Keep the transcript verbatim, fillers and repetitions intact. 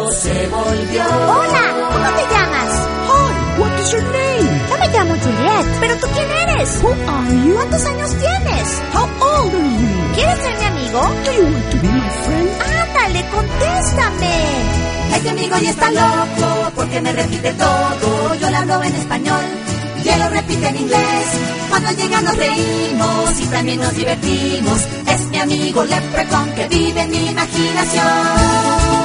loco se volvió. Hola, ¿cómo te llamas? Hi, what is your name? Yo me llamo Juliet. ¿Pero tú quién eres? Who are you? ¿Cuántos años tienes? How old are you? ¿Quieres ser mi amigo? Do you want to be my friend? Ándale, contéstame. Este amigo ya está loco porque me repite todo. Yo le hablo en español y él lo repite en inglés. Cuando llega nos reímos y también nos divertimos. Es mi amigo Leprechaun que vive en mi imaginación.